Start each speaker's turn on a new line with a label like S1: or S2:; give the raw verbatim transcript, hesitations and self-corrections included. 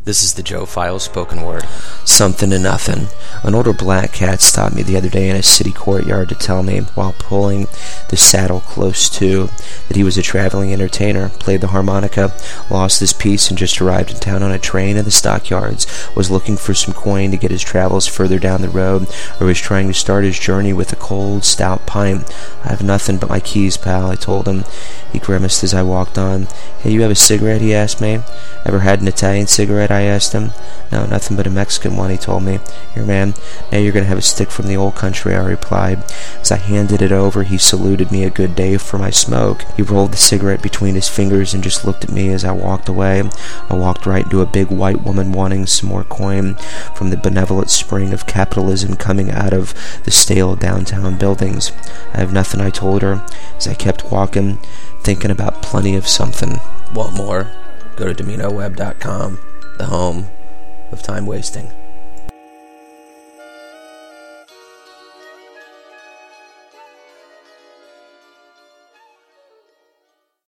S1: This is the Joe Files spoken word.
S2: Something to nothing. An older black cat stopped me the other day in a city courtyard to tell me, while pulling the saddle close to, that he was a traveling entertainer, played the harmonica, lost his piece, and just arrived in town on a train in the stockyards, was looking for some coin to get his travels further down the road, or was trying to start his journey with a cold, stout pint. I have nothing but my keys, pal, I told him. He grimaced as I walked on. Hey, you have a cigarette, he asked me. Ever had an Italian cigarette, I asked him. No, nothing but a Mexican one, he told me. Here, man, now you're going to have a stick from the old country, I replied. As I handed it over, he saluted me a good day for my smoke. He rolled the cigarette between his fingers and just looked at me as I walked away. I walked right into a big white woman wanting some more coin from the benevolent spring of capitalism coming out of the stale downtown buildings. I have nothing, I told her, as I kept walking, thinking about plenty of something.
S1: Want more? Go to Domino Web dot com, the home of time wasting.